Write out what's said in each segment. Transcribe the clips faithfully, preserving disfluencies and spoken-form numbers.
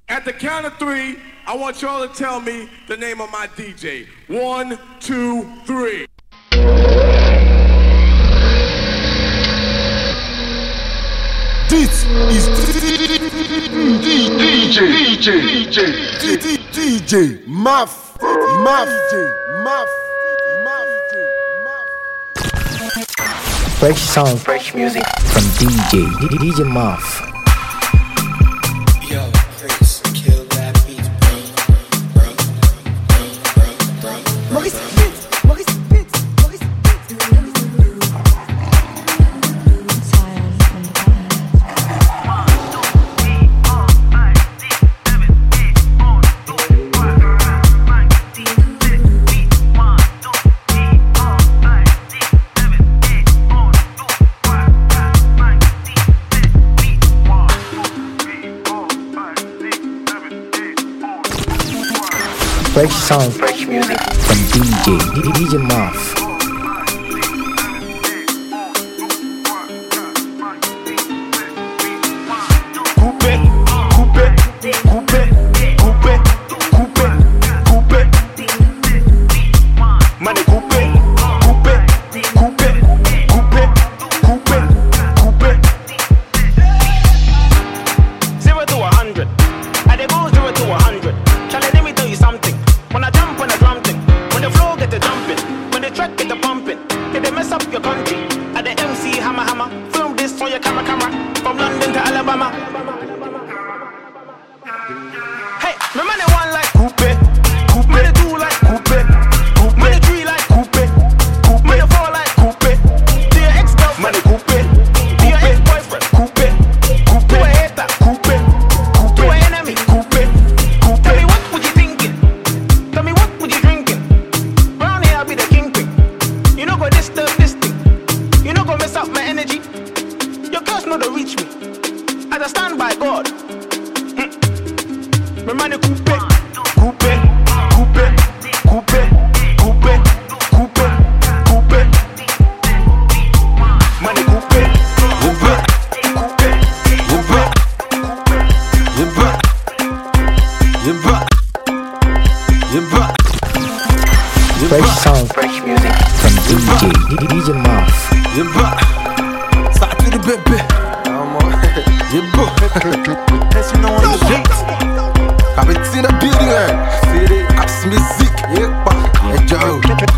At the count of three, I want y'all to tell me the name of my D J. One, two, three. This is D J, D J, D J, Muff, Muff, Muff, Muff. Fresh sound, fresh music from D J, D J Muff. Yo, Chris, kill that beat, bro, bro, bro, bro, bro. Maurice Pitts, Maurice Pitts, Maurice Fresh sound, fresh music from D J, D J Muff. Coupe, coupe, coupe, coupe, coupe, coupe. Money coupe, coupe, coupe, coupe, coupe, coupe. Zero to a hundred, I dey go zero to a hundred. Charlie, let me tell you something. When I jump on a drum thing, when the flow get the jumping, when the track get the pumping, can they mess up your country? At the M C hammer hammer, film this on your camera camera, from London to Alabama. Hey, my man they one like coupe, coupe, man they two like coupe, coupe, man they three like coupe, coupe, man they four like coupe, to your ex-girlfriend, man they coupe, to your ex-boyfriend, coupe, coupe, to a hater, coupe, coupe, to an enemy, coupe, coupe. Tell me what would you thinking? Tell me what would you drinking? Round here I'll be the kingpin. You know go disturb this thing. You know go mess up my energy. Your girls know to reach me. As I stand by God. My man coupe, coupe, coupe, coupe, coupe, coupe, coupe. Man coupe, coupe, coupe, coupe, coupe. Fresh sound, fresh music from D J, D J Muff. Start to the baby. As you know on the streets, I've been in the building, Axe music, yeah, Joe.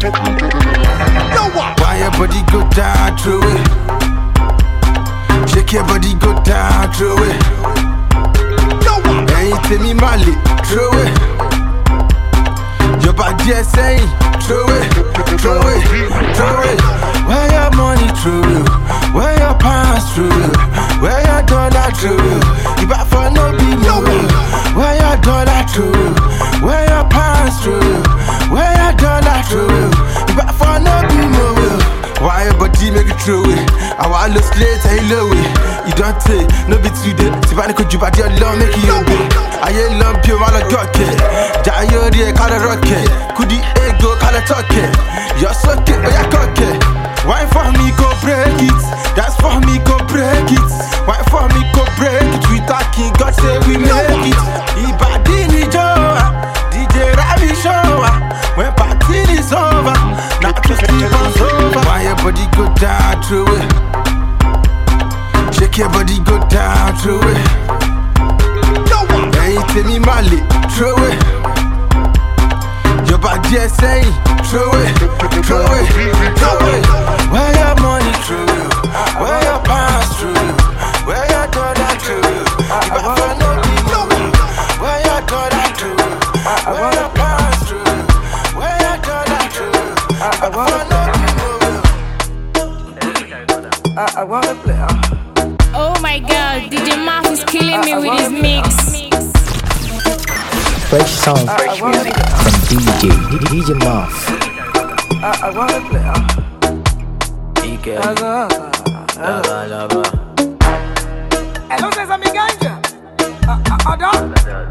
Why your body go down through it? Shake your body go down through it. And you tell me Mali, through it. Your body is saying, through it, through it, through it. Where your money through? Where your pants through? Where your dollar through? You back for no be more. Where your dollar through? Where your pants through? Where your dollar through? You back for no be more. Why your body make it through it? I want to slate, I love it. You don't take, no be today. See why could you body your love make you obey? I ain't love you, I like rocket. Jayo de color rocket. Could the ego color talking? You're socket, but you're cocky. Why for me go break it? That's for me go break it. Why for me go break it? We talking, God say we make it. Ibadini Joa, D J Ravi Show. When party is over, not just keep us over. Why your body go down through it? Shake your body go down through it. And you tell me Mali, through it. Your body is saying, through it, through it, through it. Where your money through? Where your pants through? Where your dollar through? If I find no people, where your dollar through? Where your pants through? Where your dollar through? I find no people. I, I wanna play. Oh my God, D J Muff is killing me with his mix. Fresh sound, fresh music from D J, D J Muff. I, I wanna play. Hello, there's a miganja. Adon,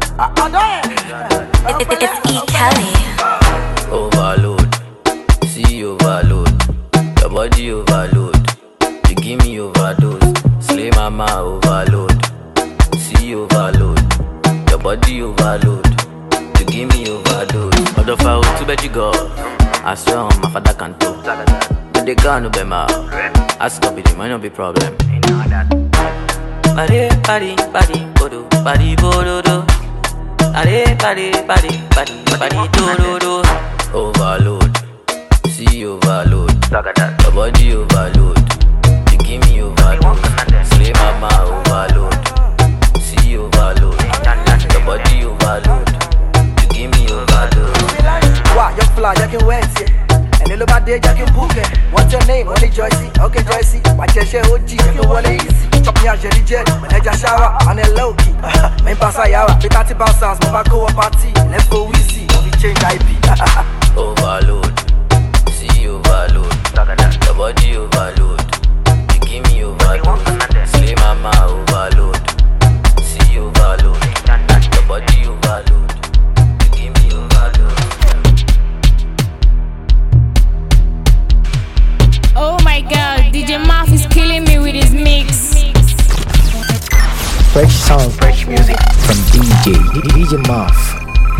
Adon. It's E. Kelly. Overload, see overload. Your body overload. You give me overdose. Slay mama overload. See overload. Your body overload. You give me overdose. Although if I was too bad you go, I swear on my father can't do. But they can't be my ask up it, might not be problem. Body, body, body, bodo, body, bodo, do. Body, body, body, body, body, do, do, do. Overload, see overload. The body overload. You give me overload. Slay mama overload. See overload. The body overload. You give me overload. Wow, you fly, you can wait, yeah. And a little bit there, you can book it. What's your name? Only Joycey. Okay, Joycey. Watch your share O G. You can want it easy. Chop me out, jelly jet. When I just shower, on a low key. Main pass a yawa. Big thirty bouncers. Mama go a party. Let's go easy. We change I P. Overload. See overload. The body overload. You give me overload. Slay mama overload. See overload. The body overload. You give me overload. Oh my god, D J Muff is killing me with his mix. Fresh sound, fresh music from D J D J Muff.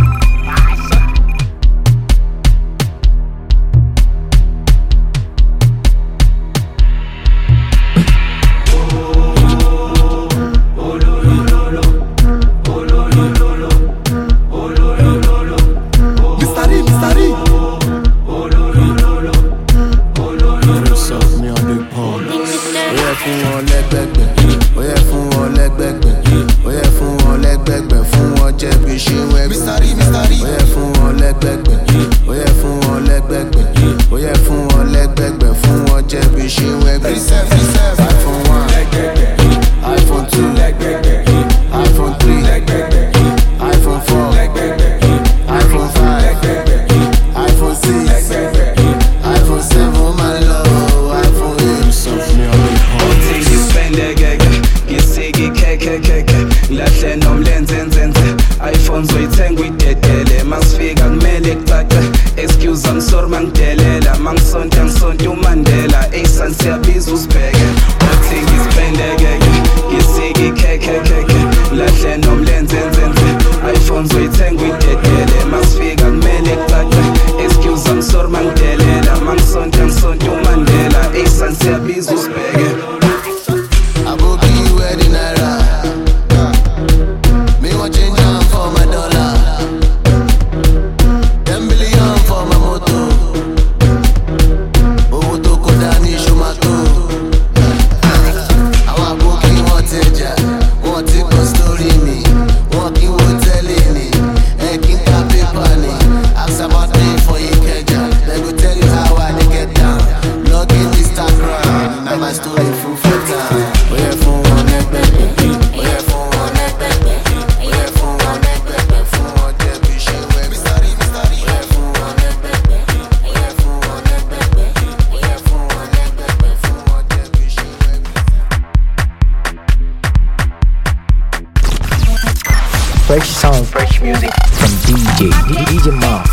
Fresh sound, fresh music from D J D J Muff.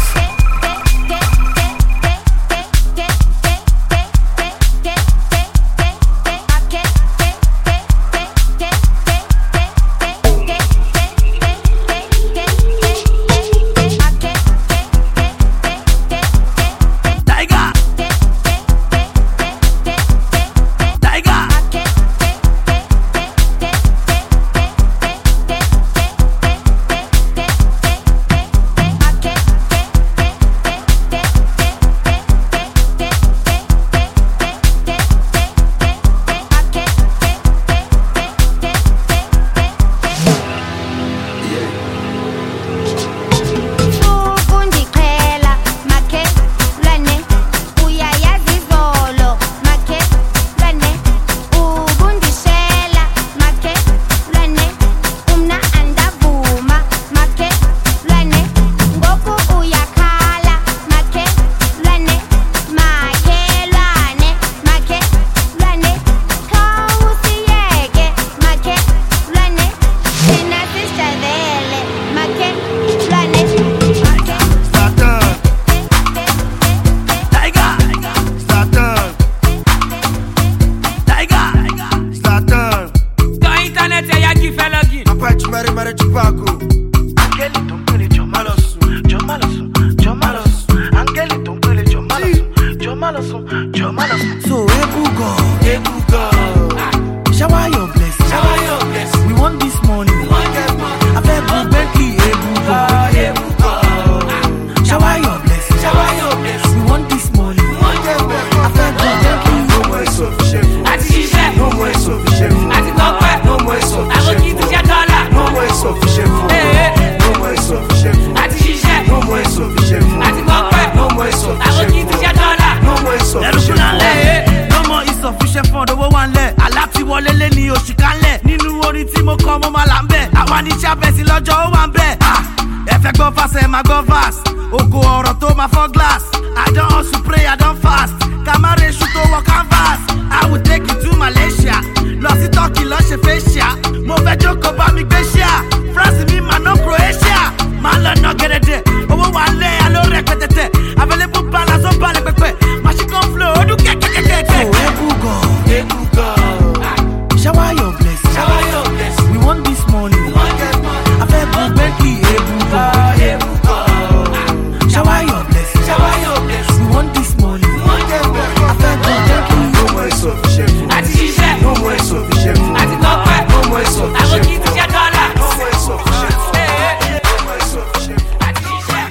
àwa là ń bẹ̀. Àwa ní chairperson lọ́jọ́ ó wà ń bẹ̀. Ẹ fẹ́ gbọ́ fast ẹ máa gbọ́ fast. Oko ọ̀rọ̀ tó máa fọ́ glass. I don hustle pray I don fast. Kamare ṣu tó wọ canvas. I will take you to Malaysia. Lọ sí Turkey lọ ṣe facial. Mo fẹ́ jókòó bá mi gbé ṣíà. France mi máa ná Croatia. Máa lọ ná gẹ̀dẹ̀dẹ̀. Owó wà lẹ́ aló rẹpẹtẹtẹ. Available balance ó balẹ̀ pẹpẹ. Machine gun flow ó dún kẹ́kẹ́kẹ́kẹ́. Oh, Ebugo, Ebugo. Shower your blessing. Shower your blessing. We want this money. We want this money. I feel good, Bentley, Ebugo, Ebugo. Shower your blessing. Shower your blessing. We want this money. We want this money. I feel good, Bentley. No more insufficient. Àti ṣiṣẹ́. No more insufficient. Àti tọ́pẹ́. No more insufficient. Àwọn kì í ti ṣe dọ́là. No more insufficient. No more insufficient. Àti ṣiṣẹ́.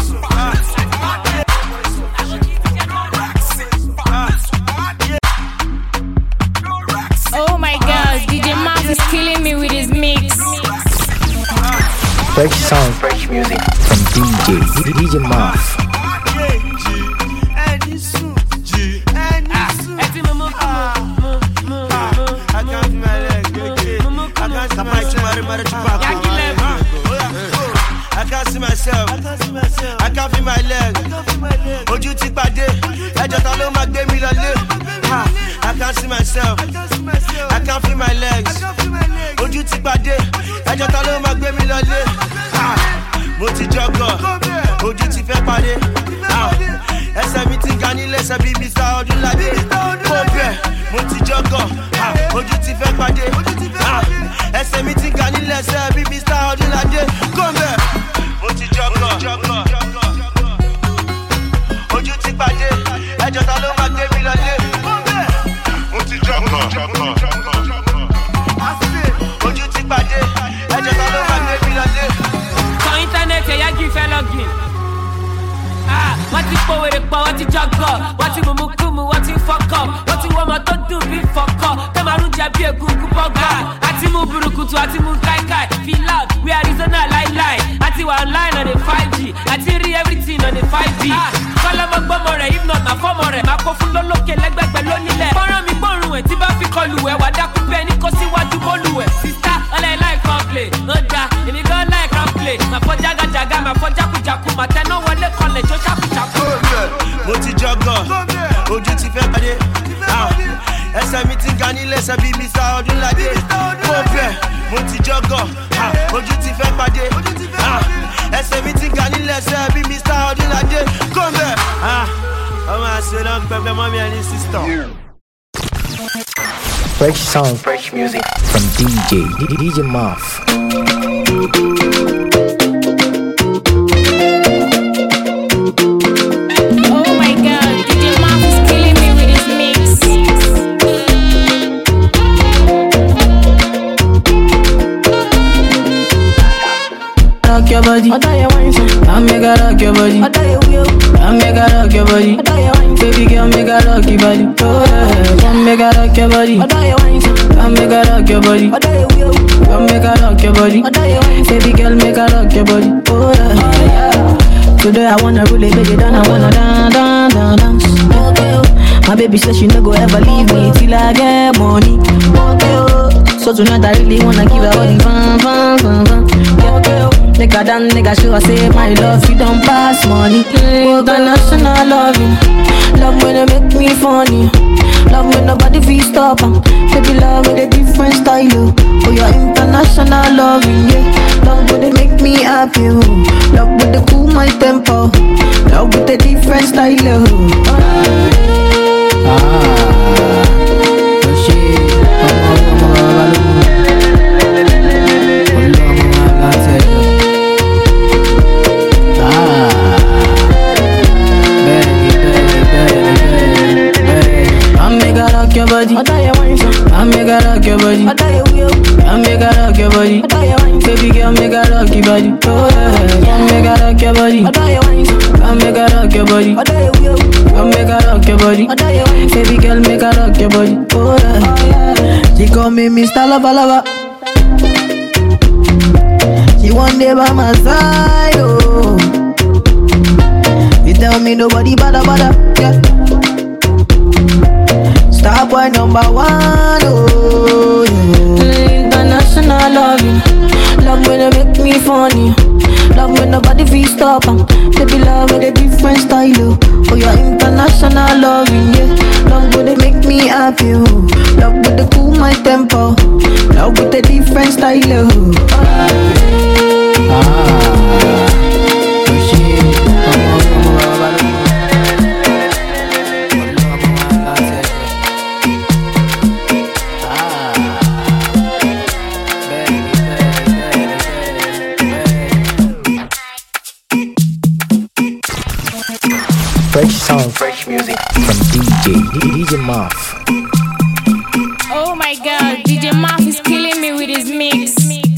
Oh my God, D J Maf is killing me with his mix. Fresh sound, fresh music from D J D J Maf. I can't see myself. I can't feel my leg. Ojú ti pàdé, ẹjọ́ ta ló máa gbé mi lọlé. I can't see myself. I can't feel my legs. Ojú ti pàdé, ẹjọ́ ta ló máa gbé mi lọlé. Mo ti jọgọ̀, ojú ti fẹ́ pàdé. Ẹsẹ̀ mi ti ga nílé ẹsẹ̀ bíi Mister Ọdúnládé. Mo bẹ̀, mo ti jọgọ̀, ojú ti fẹ́ pàdé. Ẹsẹ̀ mi ti ga nílé ẹsẹ̀ bíi Mister Ọdúnládé. Kọ́ńbẹ̀, mo ti jọgọ̀, ojú ti pàdé. Ẹjọ́ ta ló máa gbé mi lọlé. Mo ti jọgọ̀, ojú ti pàdé. Ẹjọ́ ta ló máa gbé mi lọlé. Kan íńtánẹ́ẹ̀tì ẹ̀yà kì í fẹ́ login. Wọ́n ti pòwèrè pọ̀, wọ́n ti jọgọ̀. Wọ́n ti mùmú kùmù, wọ́n ti fọ́kọ̀. Wọ́n ti wọ́n ọmọ tó dùn bí fọ́kọ̀. Kẹ́màrún jẹ bí egungun bọ́gà. Àti mú burúkutu, àti mú káíkáí. Feel loud, we Arizona láíláí. Àti wà online on a five G. Àti rí everything on a five G. Kọ́lọ́mọ gbọ́mọ rẹ̀, if not, na fọ́mọ rẹ̀. Máa kó fún lólókè lẹ́gbẹ̀gbẹ̀ lónílẹ̀. Fọ́nrán mi gbóòórùn ẹ̀ tí bá fi kọlù ẹ̀. Wà dákú bẹ́ẹ̀ ní kó síwájú bólú ẹ̀. Sista, ọlẹ́ láì kan play. Ó da, èmi gan láì kan play. Màá fọ́ jágajàga, màá fọ́ jákujàku. Màá tẹná wọlé kọlẹ̀ tó ṣàkùṣàkù. Mo ti jọgọ̀, ojú ti fẹ́ pàdé. Ẹsẹ̀ mi ti ga nílé ẹsẹ̀ bíi Mister Ọdúnládé. Mo bẹ̀, mo ti jọgọ̀, ojú ti fẹ́ pàdé. Ẹsẹ̀ mi ti ga nílé ẹsẹ̀ bíi Mister Ọdúnládé. Kọ́ńbẹ̀, ọmọ àṣẹ náà pẹpẹ mọ́ mi ẹni sísítọ̀. Fresh sound, fresh music from D J D J Maf. Oh my God, D J Maf is killing me with his mix. Rock your body, I make her rock your body. I make her rock your body. Baby girl, make her rock your body. Oh yeah, come make her rock your body. I make her rock your body. Come make her rock your body. Baby girl, make her rock your body. Oh yeah. Today I wanna really take it down. I wanna dance, dance, dance, dance. Okay, oh. My baby says she no go ever leave me till I get money. Okay, oh. So tonight I really wanna give her all the fun, fun, fun, fun. Yeah, okay, oh. Nigga dance, nigga show I say my love, you don't pass money. International loving, love when they make me funny. Love when nobody feel stop em. Baby love with a different style, oh. Oh, you're international loving, yeah. Love when they make me happy, oh. Love when they cool my tempo. Love with a different style, oh. Ah, oh shit. Rock your body, I make her rock your body. I make her rock your body. Baby girl, make her rock your body. Oh yeah, I make her rock your body. I make her rock your body. I make her rock your body. Baby girl, make her rock your body. Oh yeah, she call me Mister Lover Lover. She one day by my side, oh. You tell me nobody bother bother, yeah. Star boy number one, oh yeah. International international loving. Love when they make me funny. Love when nobody feel stop em. Baby love with a different style. Oh, oh yeah, international loving, yeah. Love when they make me happy. Oh. Love with the cool my tempo. Love with a different style. Oh. Ah, oh shit. Fresh sound, fresh music from D J D J Muff. Oh my god, D J Muff is killing me with his mix.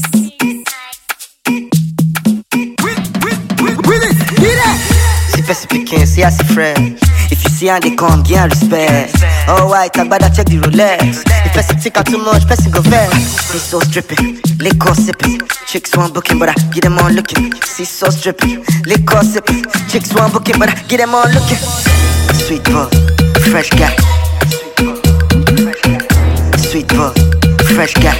Si fais piquin, c'est assez frais. If you see how they come, gain respect. Oh white, I better check the Rolex. If person take out too much, person go vex. See so stripping, liquor sipping. Chicks want booking, but I get them on looking. See so stripping, liquor sipping. Chicks want booking, but I get them on looking. Sweet boy, fresh guy. Sweet boy, fresh guy.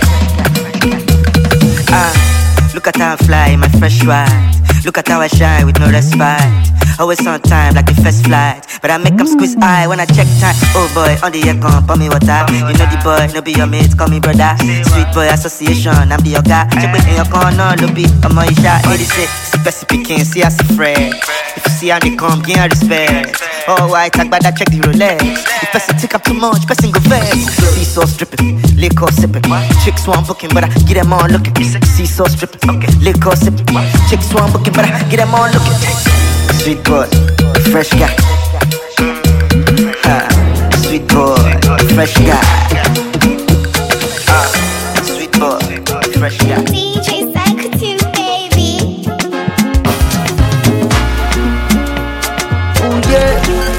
Ah, look at how I fly, my fresh ride. Look at how I shine with no respite. Always on time like the first flight. But I make them squeeze eye when I check time. Oh boy, on the air come, pour me water. You know the boy, no be your mate, call me brother. Sweet boy association, I'm be your guy. Check with in your corner, no be, I'm on your shot. eighty-six, specific king, see us a friend. If you see how they come, gain respect. Oh white, talk about that, check the Rolex. If person take up too much, person go vex. See so stripping, liquor sipping. Chicks want booking, but I get them on looking. See so stripping, liquor sipping. Chicks want booking, but I get them on looking. Sweet boy, fresh guy. Uh, sweet boy, fresh guy. Uh, sweet boy, fresh guy. D J Psycho two, baby. Oh yeah.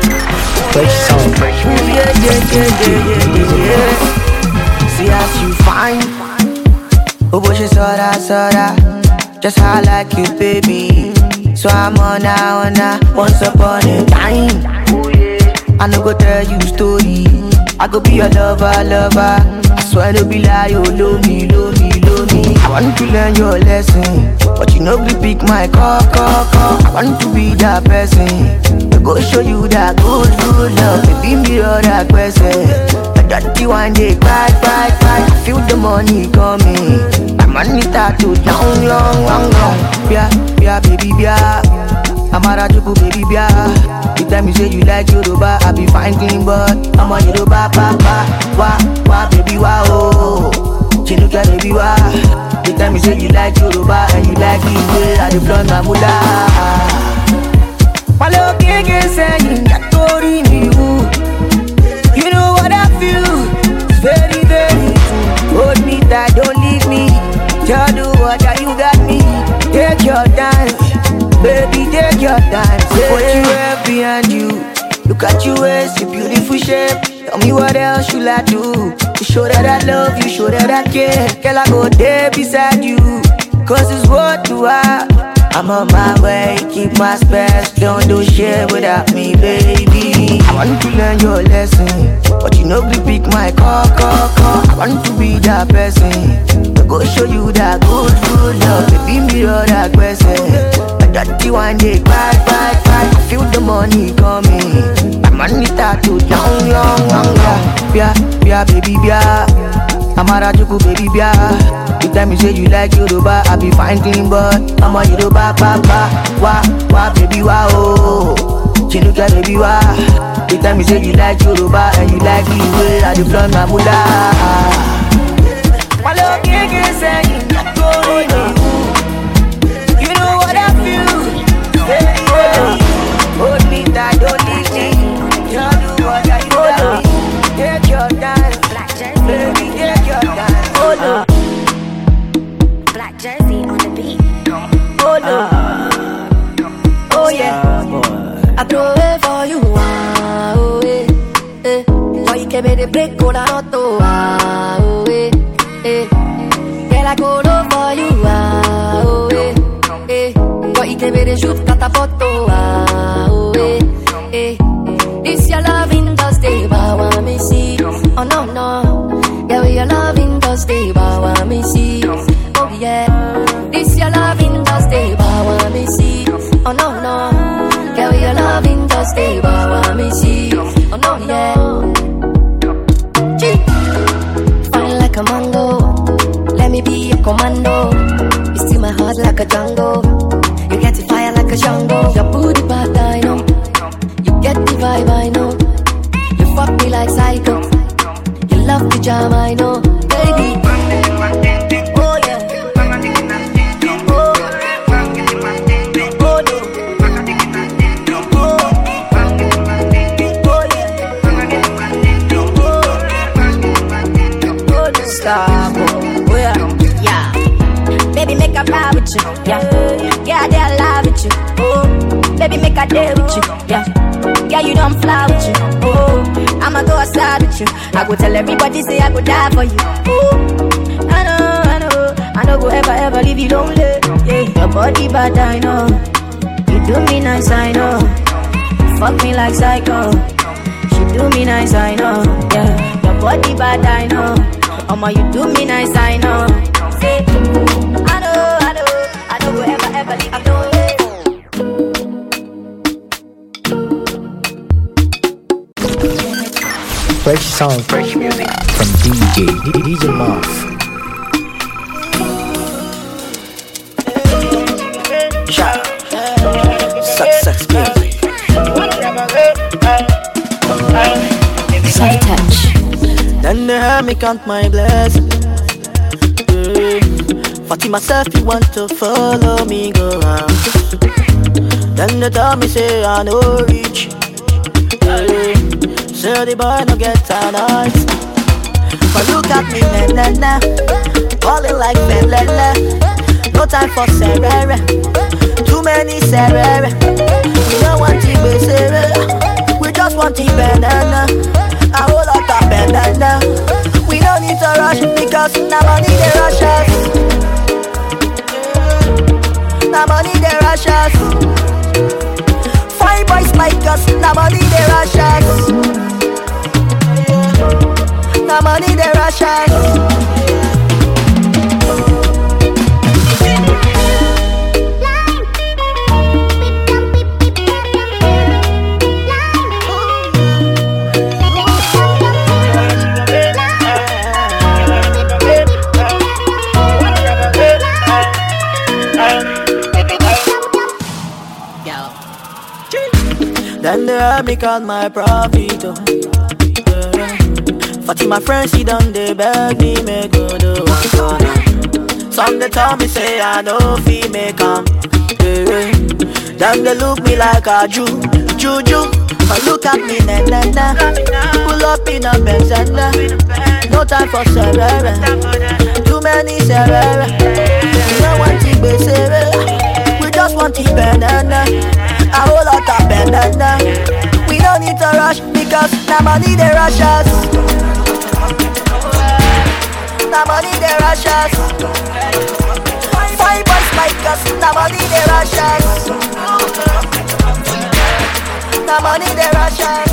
Fresh sound, fresh music. Yeah, yeah, yeah, yeah, yeah, yeah. See as you fine. Oh, but she saw that, saw that. Just how I like you, baby. So I'm on now, on now. Once upon a time, I no go tell you story. I go be your lover, lover. I swear to be like you, love me, love me, love me. I want to learn your lesson, but you know we pick my call, call, call. I want to be that person. I go show you that good, good love. Baby, me all that question. I don't you one day cry, cry, cry. I feel the money coming. My money tattooed long, long, long, long. Yeah, yeah, baby, yeah. I'm a rajuku, baby, yeah. The time you say you like Yoruba, I be fine, clean, but I'm a Yoruba, papa. Wah, wah, baby, wah, oh. Chinuka, baby, wah. The time you say you like Yoruba and you like the way I deploy my mula. Palo keke saying that story me you. You know what I feel? It's very, very true. Hold me tight, don't leave me. Tell do what you got me. Take your time, baby, take your time. Say what you have behind you. Look at you, waist, your beautiful shape. Tell me what else should I do to show that I love you, show that I care. Girl, I go there beside you, cause it's what you are. I'm on my way, keep my space. Don't do shit without me, baby. I want to learn your lesson, but you know we pick my call, call, call. I want to be that person. I go show you that good, good love. Baby, me all that question. I got you one day, cry, cry, cry. I feel the money coming. My money tattooed long, long, long, long. Yeah, yeah, baby, yeah. I'm a rajuku, baby, yeah. The time you say you like Yoruba, I be fine, clean, but I'm a Yoruba, papa. Wah, wah, baby, wah, oh. Chinuka, baby, wah. The time you say you like Yoruba and you like the way I deploy my mula. My love can't get saying that going on. You know what I feel, baby, baby. Hold me tight, don't leave me. Tell you what I love me. Take your time, baby, take your time. Oh no. Black Jersey on the beat. Oh no. Oh yeah. I throw it for you, ah, oh eh, eh. Why you came in the break, go down, ah, oh eh, eh. Girl, I go low for you, ah, oh eh, eh. Why you came in the shoot, got a photo, ah, oh eh, eh. This your loving does stay, but I me see. Oh no no, yeah, we your loving does stay, but I me see. you. Yeah, yeah, they alive with you. Oh, baby, make a day with you. Yeah, yeah, you don't fly with you. Oh, I'ma go outside with you. I go tell everybody say I go die for you. Oh, I know, I know, I know go ever ever leave you lonely. Yeah, your body bad, I know. You do me nice, I know. Fuck me like psycho. She do me nice, I know. Yeah, your body bad, I know. Mama, you do me nice, I know. Say, I know, I know, I know go ever ever leave you lonely. Fresh sound, fresh music from D J D J Muff. Success music. Soft touch. Then they heard me count my blessings. Mm. Fatima myself, you want to follow me, go round. Then they tell me say I no reach. Mm. Say the boy no get a night. But look at me, na na na, falling like Belele. No time for Serere. Too many Serere. We don't want to be Serere. We just want to banana. A whole lot of banana. We don't need to rush because na money they rush us. Na money they rush us. Five boys like us. Na money they rush us. Na money they rush us. Then they heard me call my profit. Oh. Yeah. Fatima friends, she done they beg me, me go do one corner. Some they tell me say I know fi make 'em. Yeah. Then they look me like a Jew, Juju. But look at me, na na na. Pull up in a Benz and no time for Serere. Too many Serere. We don't want to be Serere. We just want to banana. A whole lot of banana. We don't need to rush because na money they rush us. Na money they rush us. Five boys like us. Na money they rush us. Na money they rush us.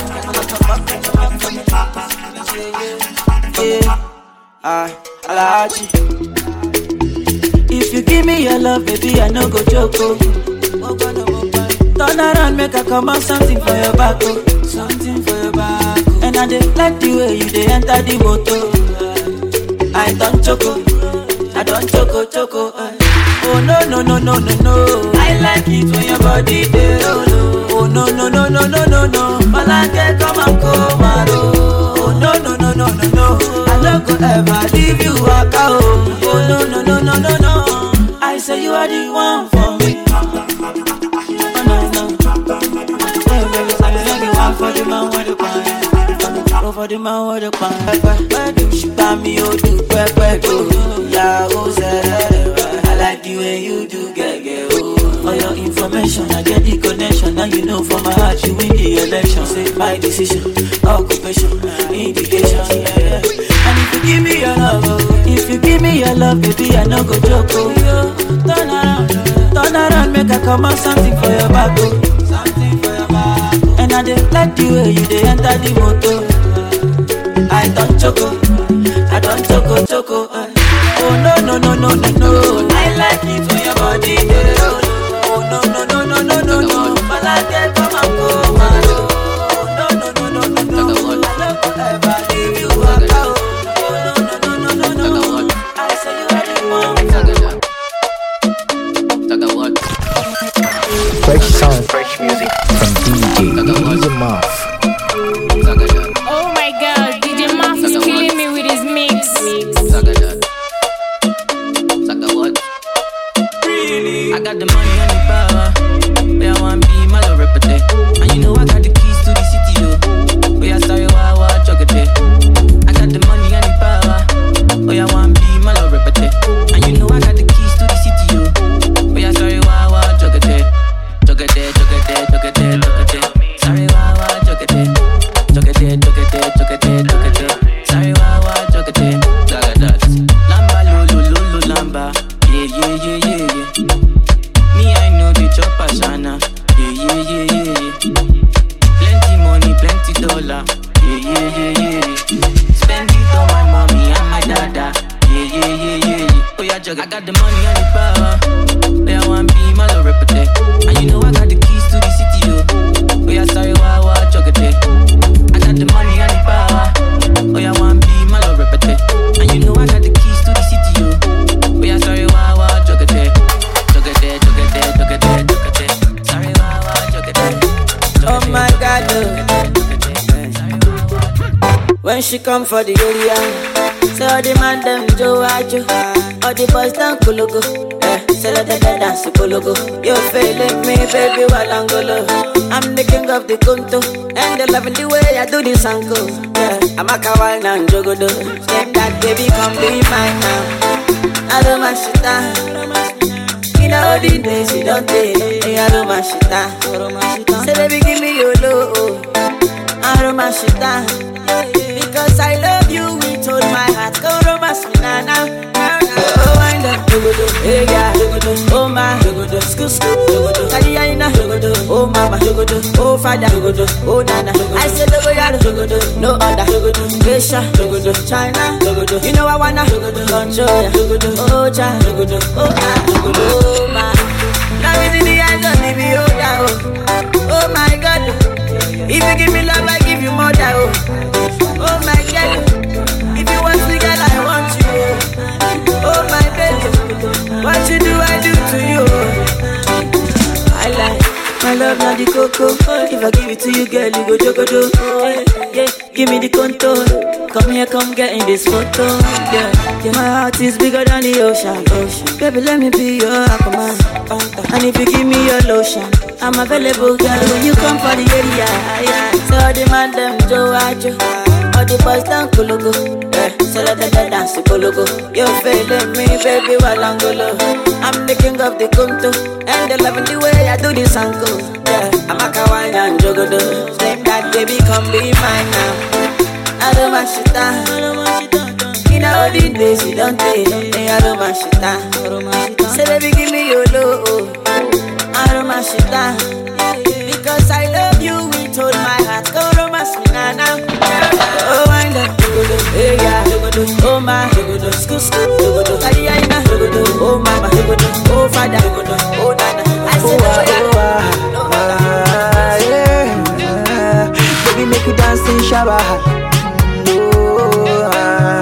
Yeah, I, I like you. If you give me your love, baby, I no go joke. Turn around, make a come out something for your back, oh. Something for your back, oh. And I dey like the way you dey enter the motor. I don't choco, I don't choco choco. Uh. Oh no no no no no no. I like it when your body dey roll. Oh no no no no no no no. Malake come and come out. Oh no no no no no no. I don't go ever leave you waka oh. Oh no no no no no no. I say you are the one for me. For the man with the pan, for the man with the pan. She got me, oh, do pepe, oh, yeah, oh, I like the way you do, get, get, oh. For your information, I get the connection. Now you know from my heart, you win the election. Say my decision, occupation, indication, yeah, yeah. And if you give me your love, oh, if you give me your love, baby, I no go joke, oh. Turn around, turn around, make I come out something for your back, oh. And I dey like the way you dey enter the motor. I don't choco, I don't choco choco. Uh. Oh no no no no no no. I like it when your body dey roll. Oh no no no no no no no. Malake come and come out. Oh no no no no no no. I don't go ever leave you waka. Oh no no no no no no. I say you are the one. Fresh sound, fresh music from D J D J Muff. Oh my god, D J Muff is killing me with his mix. I got the money and the power. But I want to be my love repete. And you know I got the keys to the city, yo. But I saw you, I want to I got the money and the power. But I want to be my love repete. And you know I got the keys to the city, yo. Yeah, yeah, yeah, yeah, yeah. Me, I know the chop ashana. Yeah, yeah, yeah, yeah, yeah. Plenty money, plenty dollar. Yeah, yeah, yeah, yeah, yeah. Spend it on my mommy and my dada. Yeah, yeah, yeah, yeah, yeah. Oh yeah, jug, I got the money and the power. They want be my love reputation. And you know I got the keys to the city, yo. Oh yeah, sorry, why, why, jug it there. I got the money and the power. Oh yeah, want be my love reputation. And you know I got the keys to the city, yo. Oh yeah, sorry, why, why, jug it there. Jug it there, jug it there, jug it there, jug it there. Sorry, why, why, jug it there. Oh my God, oh. When she come for the area, say all the man them Joe Ajo, all the boys down Kulugu, eh? Say let them dance Kulugu. You feeling me, baby, Walangolo. I'm the king of the Kunto, and they loving the way I do this angle. Yeah, I'm a kawaii and jogodo. Step that baby, come be mine now. I don't mind shit down. You know the days you don't take. Hey, I don't mind shit down. Say baby, give me your low. I don't mind shit down. Because I love you with all my heart. Go romance me now, now, now, now. Oh, wind up, hey yeah, oh my, scoop, scoop, Kaliyaina, oh mama, oh father, oh nana. I said logo yaro, no other, Asia, China, you know I wanna control ya. Oh cha, oh ah, oh my. Now is in the eyes of me, oh yeah, oh, oh my God. If you give me love, I give you more, oh. Oh my girl, if you want me, girl, I want you. Oh my baby, what you do, I do to you. I like my love, not the cocoa. If I give it to you, girl, you go jogodo. Yeah, give me the contour. Come here, come get in this photo. Yeah, yeah. My heart is bigger than the ocean. Ocean. Baby, let me be your aquaman. And if you give me your lotion, I'm available, girl. When you come for the area, yeah. So the man them Joe Ajo. All the boys down Kulugu, eh? So let them dance Kulugu. You feeling me, baby, Walangolo. I'm the king of the Kunto, and they loving the way I do this angle. Yeah, I'm a kawaii and jogodo. Same that baby, come be mine now. I don't want shit down. You know the days you don't take. Hey, I don't want shit down. Say baby, give me your low. I don't want shit down. Because I love you with all my heart. Go romance me now, now. Oh, wind up, hey yeah, oh my, scoop, scoop, Kaliyaina, oh mama, oh father, oh nana. I said, oh yeah, yeah. Baby, make you dance in shower. Oh,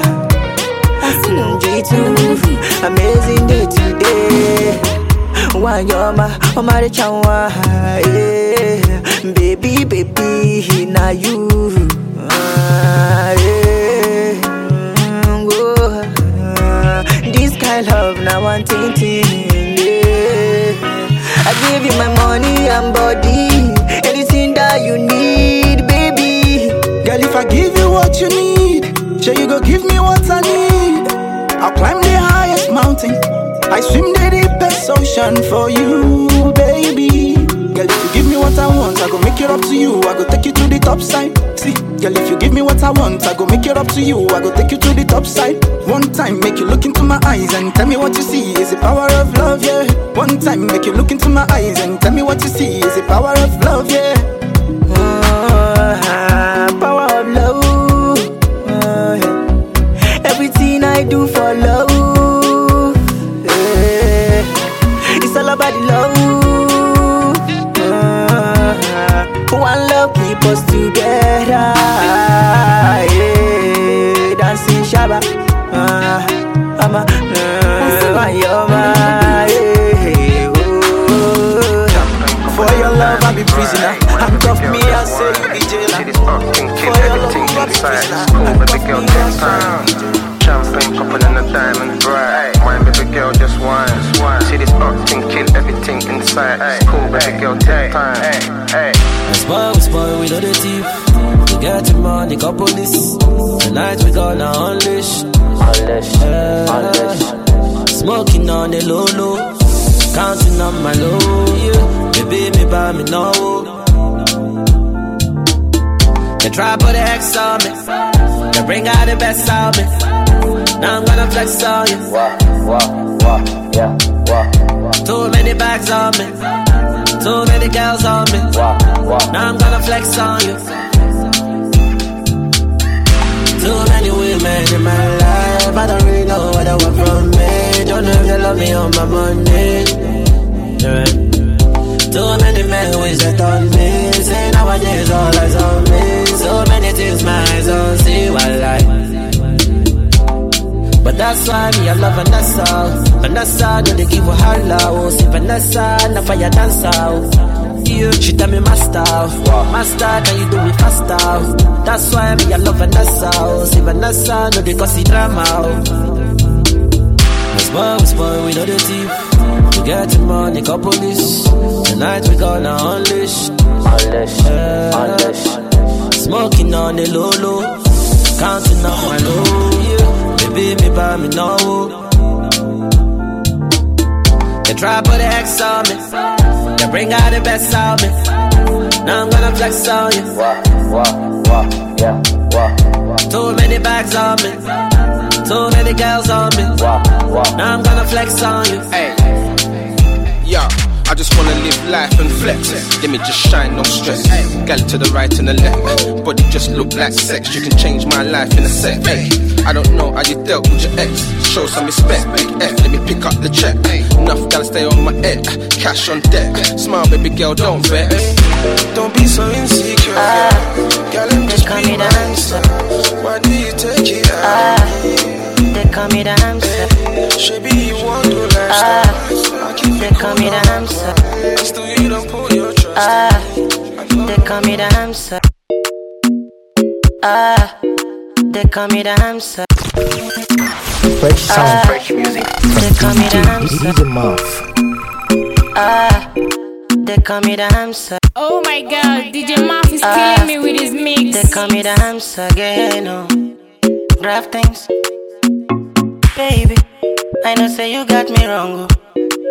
J two, amazing day today. Why you're my, oh my, chawa, yeah. Baby, baby, now you. Ah, yeah. mm, oh, ah. This kind of love, now one thing, yeah. I give you my money and body, anything that you need, baby. Girl, if I give you what you need, sure you go give me what I need. I'll climb the highest mountain, I swim the deepest ocean for you, baby. Girl, if you give me what I want, I go make it up to you. I go take you to the top side. See, girl, if you give me what I want, I go make it up to you. I go take you to the top side. One time, make you look into my eyes and tell me what you see. Is the power of love, yeah. One time, make you look into my eyes and tell me what you see. Is the power of love, yeah. Oh, power of love. Oh, yeah. Everything I do for love. Yeah. It's all about the love. One love keep us together, yeah. Dancing Shabba, uh, I'm a, uh, you're my, yeah. Oh. For your love, I be prisoner. Handcuff me, I say you be jailer. For your love, I be prisoner. Handcuff me, I say you be jailer. Champagne popping in a diamond bright. My baby girl just wine. See this up thing kill everything inside. Cool baby girl take time. Hey, we spoil, we spoil, we know the thief. We get him on the police. Tonight we gonna unleash. Unleash, unleash. Smoking on the low low, counting on my low. Yeah, baby me buy me no. They try put the X on me. They bring out the best out me. Now I'm gonna flex on you. Wah, wah, wah, yeah, wah, wah. Too many bags on me. Too many girls on me. Wah, wah. Now I'm gonna flex on you. Too many women in my life. I don't really know what they want from me. Don't know if they love me on my money. Yeah. Too many men wish that on me. Say nowadays all eyes on me. So many things my eyes don't see. While like, but that's why me I love Vanessa. Vanessa don't they give her holla. Oh, see Vanessa, na fire dancer. Yeah, she tell me master, master, can you do it faster? That's why me I love Vanessa. Oh, see Vanessa, no they cause it drama. We spoil, we spoil, we know the thief. We get the money, call police. Tonight we gonna unleash, unleash, uh, unleash. Smoking on the low low, counting up my low. Yeah, baby me buy me no. They try put the X on me. They bring out the best out me. Now I'm gonna flex on you. Wah, wah, wah, yeah, wah, wah. Too many bags on me. Too many girls on me. Wah, wah. Now I'm gonna flex on you. Hey, yeah. I just wanna live life and flex. Let me just shine, no stress. Gal to the right and the left. Body just look like sex. You can change my life in a sec. Hey, I don't know how you dealt with your ex. Show some respect, big F. Let me pick up the check. Enough gal stay on my head. Cash on deck. Smile, baby girl, don't vex. Don't be so insecure. Ah, Girl, I'm they just call be me the my answer. Why do you take it out? Ah, they call me the hamster. Should you want to last. Ah, they call me the hamster. Still you don't pull your trust. Ah, they call me the hamster. Ah, they call me the hamster. Fresh sound, Ah, fresh music they call me the from hamster. D J Muff. Ah, they call me the hamster. Oh my god, D J Muff is Ah, killing me with his mix. They call me the hamster again, no. Grab things, baby. I know say you got me wrong. Oh.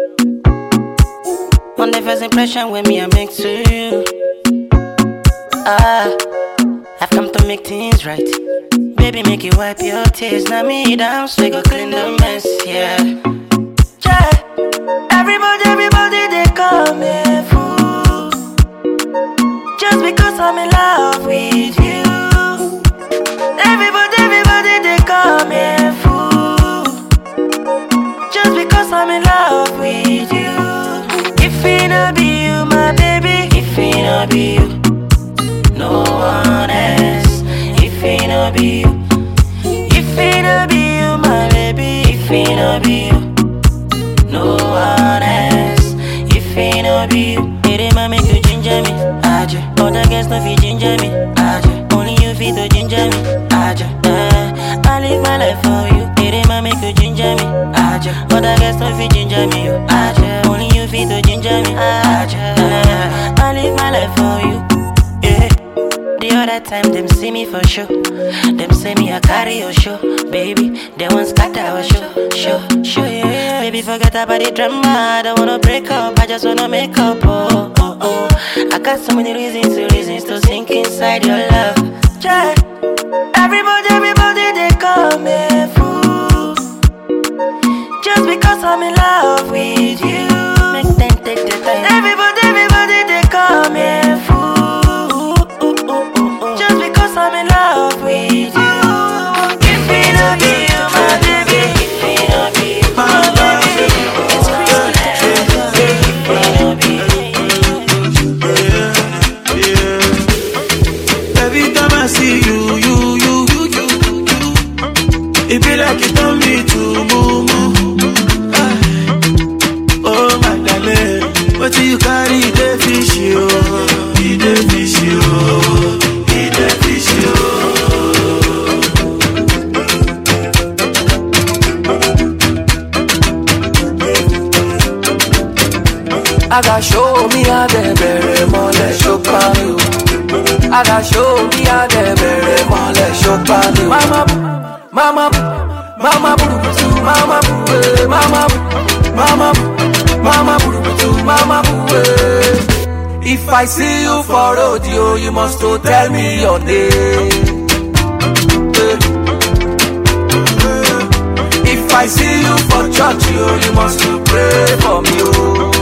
On the first impression when me I make to you. Ah, I've come to make things right. Baby, make you wipe your tears. Now me down, so we go clean the mess, yeah. Yeah. Everybody, everybody, they call me a fool. Just because I'm in love with you. Everybody, everybody, they call me a fool. Just because I'm in love with you. If it not be you, my baby. If it not be you, no one else. If it not be you. If it not be you, my baby. If it not be you, no one else. If it not be you. It might make you ginger me, Aja. Other girls no fit ginger me, Aja. Only you fit to ginger me, Aja. Uh, I live my life for you. It might make you ginger me, Aja. Other girls no fit ginger me, you, Aja. Only you fit to ginger me, Aja. Uh, I live my life for you. Yeah. The other time them see me for sure. Them say me I carry your show, baby. They want scatter our show, show, show. Yeah. Baby, forget about the drama. I don't wanna break up. I just wanna make up. Oh, oh, oh. I got so many reasons, to reasons to sink inside your love. Yeah. Everybody, everybody, they call me a fool. Just because I'm in love with you. Make them take the time. Everybody, everybody, they call me a fool. Just because I'm in love with you. If it not be you, my baby. If it not be you, my baby. It's Christmas. If it not be you. Every time I see you, you, you, you, you, you. It be like you told me to move. Oh my darling, what do you carry the fish you? The fish you, the fish you. I got show me how they bury more let show you. I got show me how they bury more let show you. Mama, mama, mama, boo, mama, boo, mama, mama, mama, boo, mama, boo. If I see you for audio, you must to tell me your name. I see you for church, you, you must to pray for me, oh.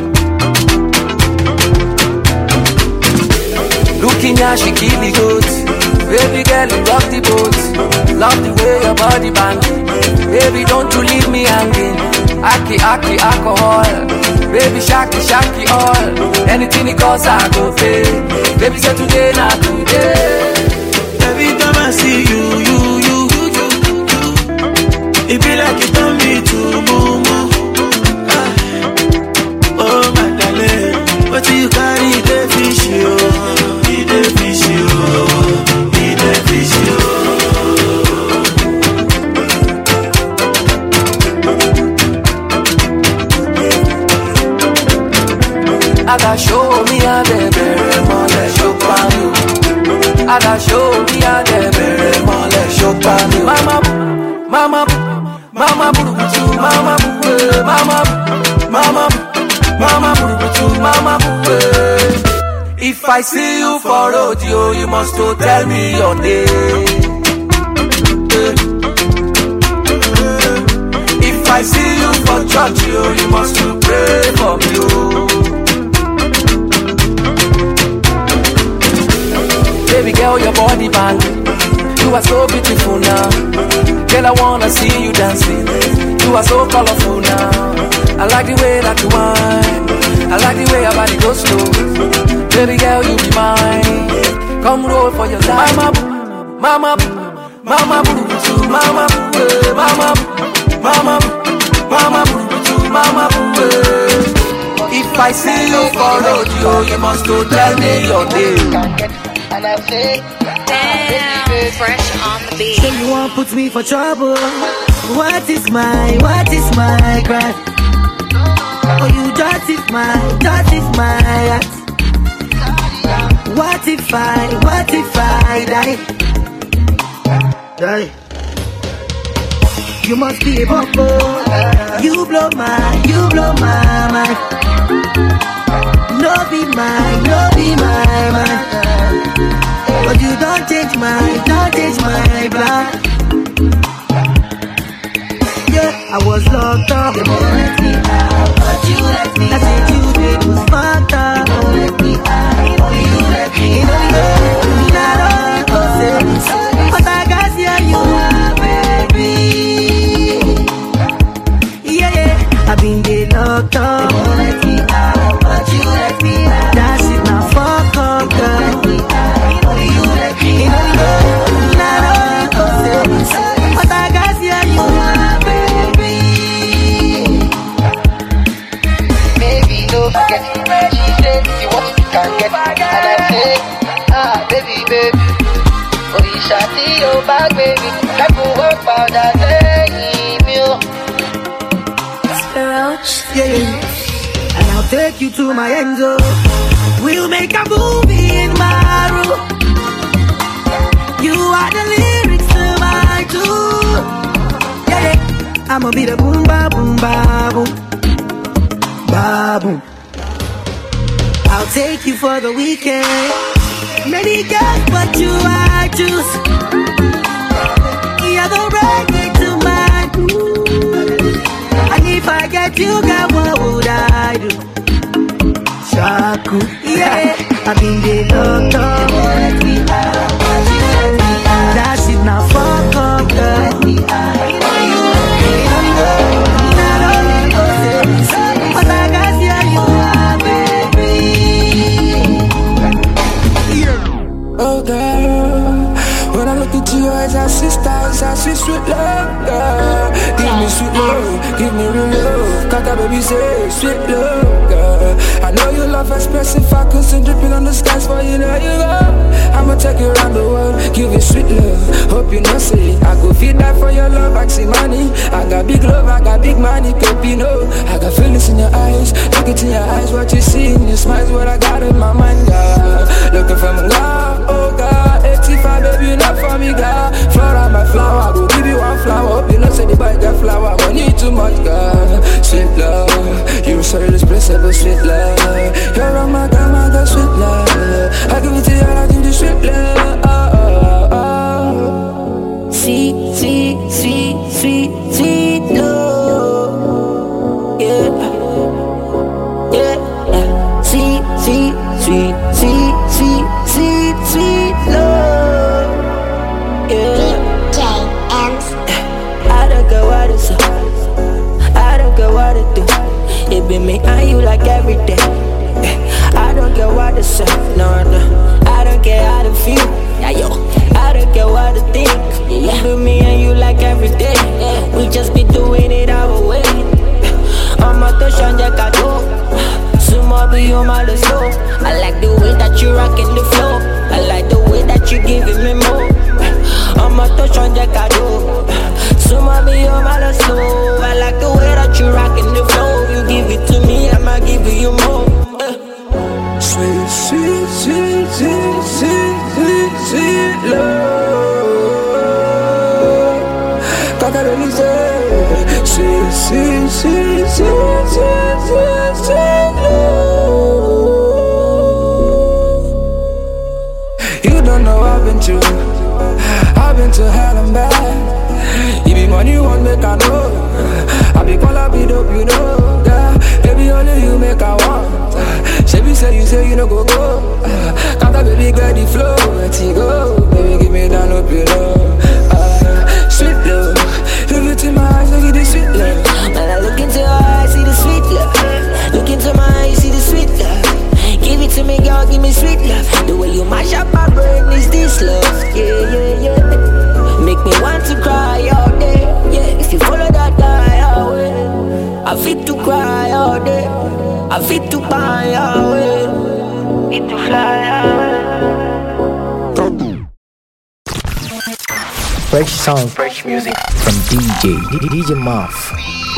Looking at she kill the goat. Baby girl, you rock the boat. Love the way your body banging. Baby, don't you leave me hanging. Aki, aki, alcohol. Baby, shaki, shaki, all. Anything it costs, I go pay. Baby, say today, not today. Every time I see you, you, you, you, you, it be like you turn me to Momo. Ah. Oh my darling, what you carry the fish, you, the fish, you, the fish, you. I got show me a baby, mole show you. I got show me a baby, mole show you. Mama, mama, mama, burukutu, mama, buwe, mama, mama, mama, burukutu, mama, buwe. If I see you for audio, you must to tell me your name. If I see you for church, you, you must to pray for me, oh. Baby girl, your body bang. You are so beautiful now. Girl, I wanna see you dancing. You are so colorful now. I like the way that you whine. I like the way your body goes slow. Baby girl, you be mine. Come roll for your time. Mama, mama, mama, boo, mama, boo, mama, mama, mama, boo, mama, boo. If I see you for audio, you must go tell me your name. And I say, damn, fresh on the beat. Say you won't put me for trouble. What is my, what is my crime? Oh, you justify, justify my act. What if I, what if I die? Die. You must be a bumble. You blow my, you blow my mind. No be mine, no be my mind. But you don't change my, don't change my plan. Yeah, I was locked up. You won't let me out, but you let me out. I said you did was fucked up. You won't let me out, but you let me out. You know, you know, but I got here you are, baby. Yeah, yeah, I've been there locked up. You won't let me out, but you let me out. That shit now fuck up, girl. But I got here you are, baby. Baby, don't forget. She said you want it, you can get. And I say, ah, baby, baby. Oh, you shot it, oh, back, baby. Like a work powder, say, meal. Yeah, yeah. And I'll take you to my end zone. We'll make a movie in my room. You are the lyrics to my tune. Yeah, yeah. I'ma be the boom, ba, boom, ba, boom. Ba, boom. I'll take you for the weekend. Many girls, but you I choose. You're the reggae to my groove. And if I get you, girl, what would I do? Shaku, yeah. I've been the doctor. Let me out. That shit now fuck up, girl. Let me out. But I got here you are, baby. Oh girl, when I look into your eyes, I see stars, I see sweet love, girl. Give me sweet love, give me real love. Kata baby say sweet love, girl. I know you love expressive factors and dripping on the skies for you, there you go. I'ma take you around the world, give you sweet love. Hope you know say I go feed that for your love, I see money. I got big love, I got big money, hope you know. I got feelings in your eyes, look it in your eyes, what you see in your smiles, what I got in my mind, girl. Looking for my love, oh God, eighty-five, baby, not for me, girl. Flower, my flower, I go give you one flower. Hope you know say the boy got flower, I need too much, girl. Sweet love, you sorry this place, ever sweet love. You're on my God, my God, sweet love. I give it to you, I give you sweet love. Oh, oh, oh. Sweet, sweet, sweet, sweet, sweet Listen, no, no, I don't care how to feel. Yeah, yo, I don't care what to think. Yeah, you do me and you like every day. We just be doing it our way. I'm a touch on your cado. Sumo be on my slow. I like the way that you rockin' the flow. I like the way that you giving me more. I'm a touch on your cado. Sumo be on my slow. I like the way that you rockin' the flow. You give it to me, I'ma give you more. Sweet, sweet, sweet, sweet, sweet, sweet, sweet love. Gotta release it. Sweet, sweet, sweet, sweet, sweet, sweet, sweet love. You don't know I've been through. I've been to hell and back. You be money, you want make I know. I be call, I be dope, you know. Yeah, baby, only you make I want. Baby say you say you no go go. Can't that baby get the flow? Let it go. Baby give me that up, you know. Uh, sweet love. Look into my eyes, look at the sweet love. When I look into your eyes, see the sweet love. Look into my eyes, see the sweet love. Give it to me, girl, give me sweet love. The way you mash up my brain is this love. Yeah, yeah, yeah. Make me want to cry all day. Yeah, if you follow that guy away, I fit to cry all day. I fit to buy away. Fit to fly away. Fresh sound, fresh music from D J D J Muff.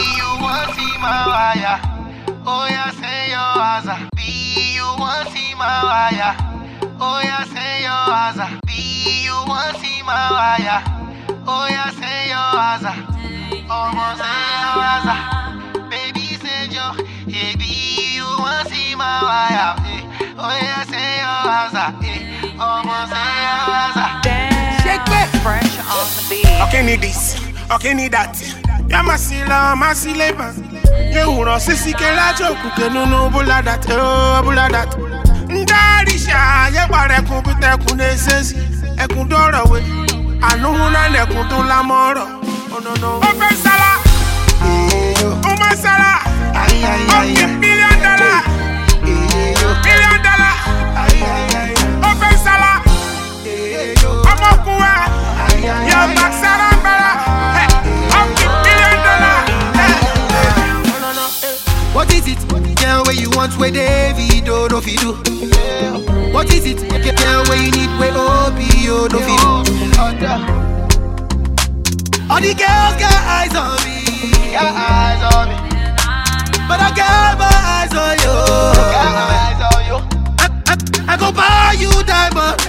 Oh yeah, say your aza. B you want see my wire. Oh yeah, say your aza. B you want see my wire. Oh yeah, say your aza. Almost say your aza. Baby say your. Hey B you want see my wire. Oh yeah, say your aza. Almost say your aza. Shake it. Fresh on the beat. Okay, need this. Okay, need that. Ya masila, masileba. Ye uno sisi ke la joku ke nunu bula dat. Oh, bula dat. Ndarisha, ye bare kun bite kun esesi. E kun doro we. Anu huna ne kun tun la moro. Oh no no. O fe sala. O ma sala. Ay ay ay. Okay, million dollar. Million dollar. Ay ay ay. O fe sala. Omo kuwa. Yo maxara bala. Okay, million dollar. What is it? Girl, where you want where David oh no fi do. What is it? Girl, where you need where Obi oh no fi do. All the girls got eyes on me, got eyes on me. But I got my eyes on you, got my eyes on you. I, I, I go buy you diamond.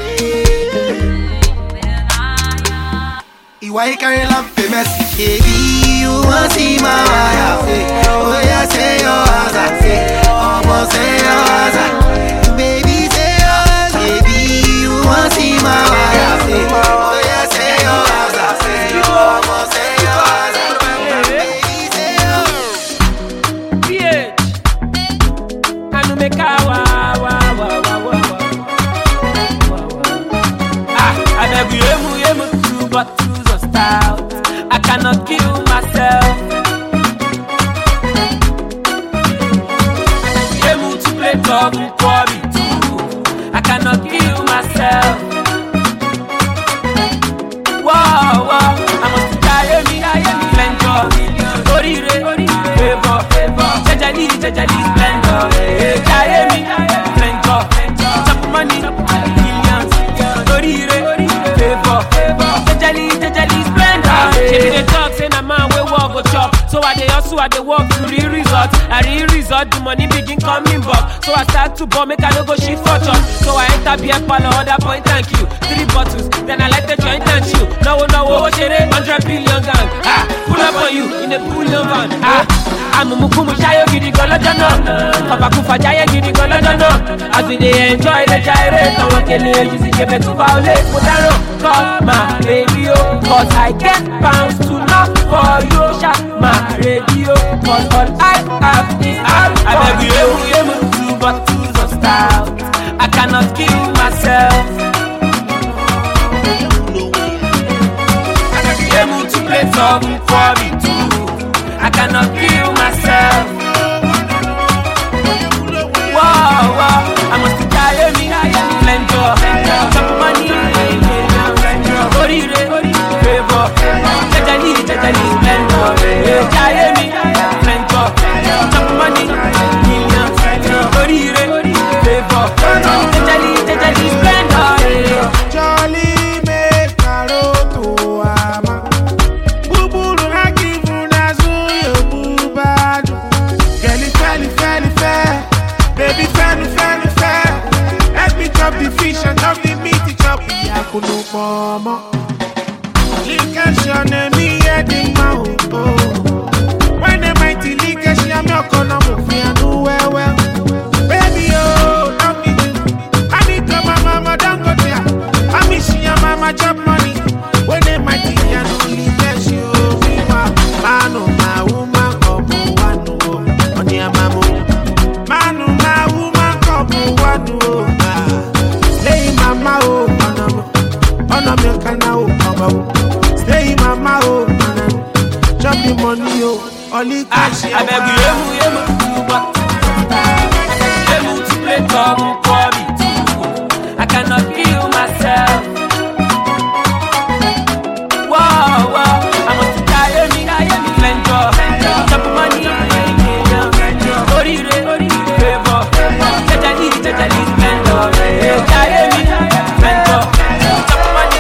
Ìwà ìkàrẹ̀ la famous. Baby, you want see my wire. Oh yeah, say your aza. Almost say your aza. Baby, say your aza. Baby, you want see my wire. Oh yeah, say your aza. Almost say your aza. Baby, say your aza. P H Anu make a wa wa wa wa wa. Ah, I beg you, emu emu two bottles of stout. I cannot kill myself. Emu to play double for me too. I cannot kill myself. Wow, wow. I must die me, I am splendor. Orire, favor, favor. Jajali, jajali, splendor. Die me, splendor. Chop money, millions. Orire, favor, favor. Jajali, jajali, splendor. She dey talk, say na man we walk go chop. So I dey hustle, I dey work to real result. I real result, the money begin coming back. So I start to ball, make I no go shit for chop. So I enter beer parlor, other point, thank you. Three bottles, then I like the joint and chew. No, no, oh, shit, hundred billion gang. Ah, pull up on you in a bullion van. Ah, I'm a mukumu shayo gidi golojano. Papa kufa jaya gidi golojano. As we dey enjoy the gyrate, I want to live, you see, give it to violate. Put a rope, call my radio, cause I get pounds to knock for you. Shut my radio, cause all I have is out. I beg you, emu, emu, two bottles of stout. I cannot kill myself. I beg you, emu, to play some for me too. I cannot kill myself. Wow, wow, I must die. kunu mama. Lication me heading my when the mighty lication I'm not gonna move me and do well well. Baby oh, don't be I need to my mama don't go there. I miss your mama job money. When the mighty and only bless you me ma. Manu my woman come one on your mama. Manu my woman come one Stay mama oh mama. Ona me kana oh mama. Stay mama oh mama. Chop the money oh. Only cash I beg you emu emu emu to play come for me too. I cannot kill myself. Wow wow. I must die me die me mentor. Chop money Ori re ori favor. Jajali jajali mentor. Die me mentor. Chop money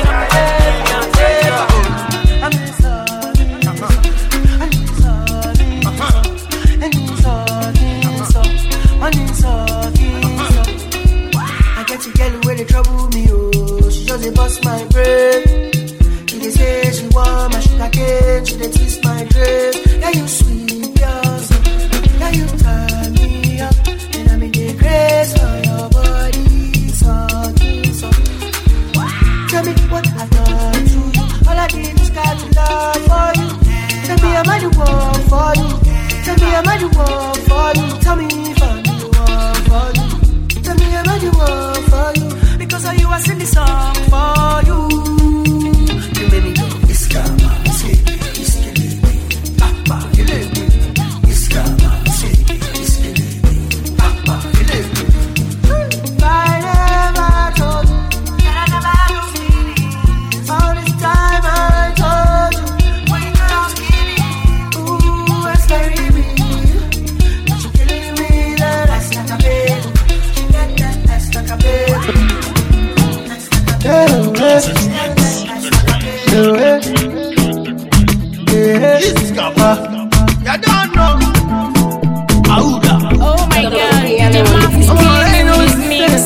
bust my brain. She dey say she want my sugar cane. She dey twist my dress. Yeah, you sweet, yours. Yeah, you turn me up. And I'm in the grace for your body. So, so. Tell me what I've done to you. All I did is got love for you. Tell me I'm the one for you. Tell me I'm the one for you. Tell me if I'm the one for you. Tell me I'm the one for you. Because of you, I sing this song for you. You made me go, Iskama, say, Iskele, Papa, Ile, Iskama, say, Iskele, Papa, Ile. I never told you that I never had no feelings. All this time I told you when you thought I was kidding. Ooh, that's scary me. But you're killing me, that I stuck a baby. She got that, I stuck a baby. Yeah, yeah, yeah, you don't know. Oh my God, the mouth is killing me with mix.